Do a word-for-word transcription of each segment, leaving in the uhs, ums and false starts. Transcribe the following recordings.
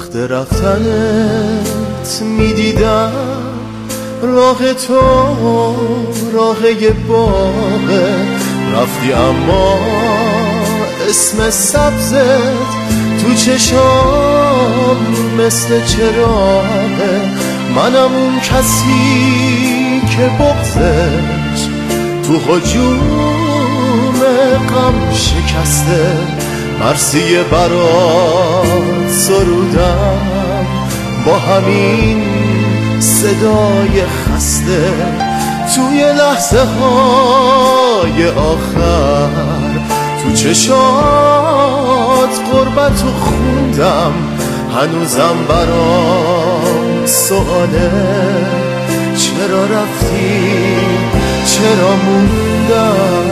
وقت رفتنت میدیدم راه تو راه یه باغه، رفتی اما اسم سبزت تو چشام مثل چراغه. منم اون کسی که بغضش تو هجوم غم شکسته، مرسی برات سرودم با همین صدای خسته. توی لحظه های آخر تو چشات غربتو خوندم، هنوزم برام سواله چرا رفتی چرا موندم.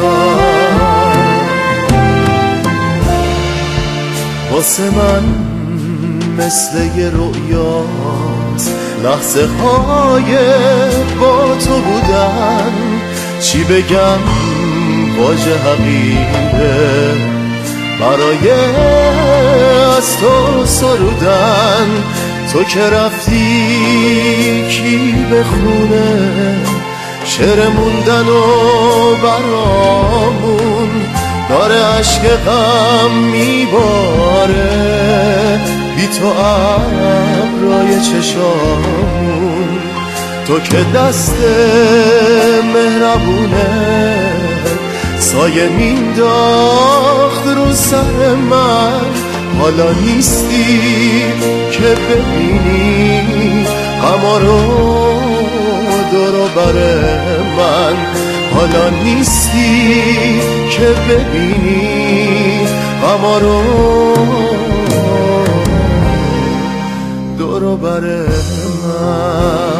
واسه من مثل یه رؤیاست لحظه های با تو بودن، چی بگم واژه حقیره برای از تو سرودن. تو که رفتی کی بخونه شعر موندن و برامون داره عشق غم میباره بی تو ابرای چشامون. تو که دست مهربونه سایه مینداخت رو سر من، حالا نیستی که ببینی غما رو دور و بر من، حالا نیستی که ببینی غما رو دور و بر من.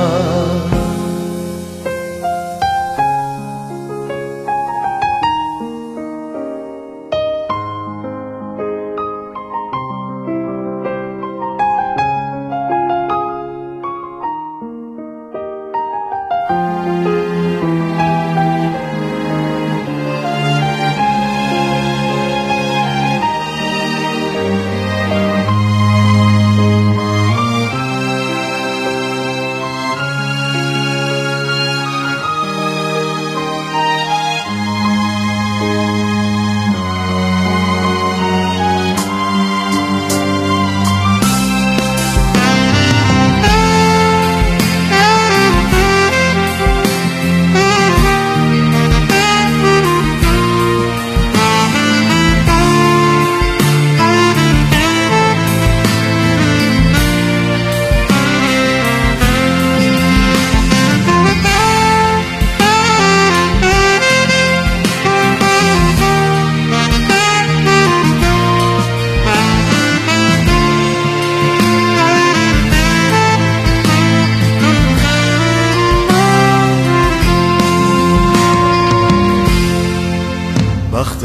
وقت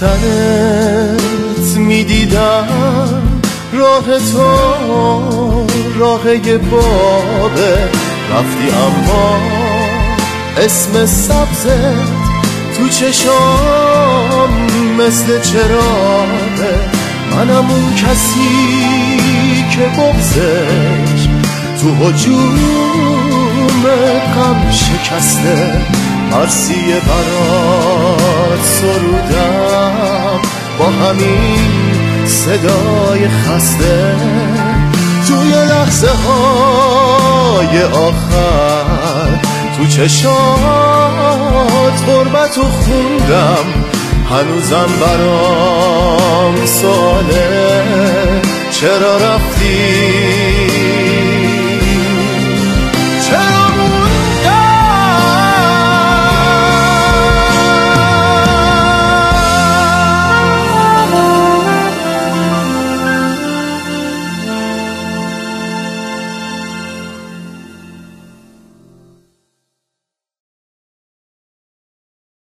رفتنت میدیدم راه تو راه یه باغه، رفتی اما اسم سبزت تو چشام مثل چراغه. منم اون کسی که بغضش تو هجوم غم شکسته، مرسی برات سرودم با همین صدای خسته. توی لحظه های آخر تو چشات غربتو خوندم، هنوزم برام سواله چرا رفتی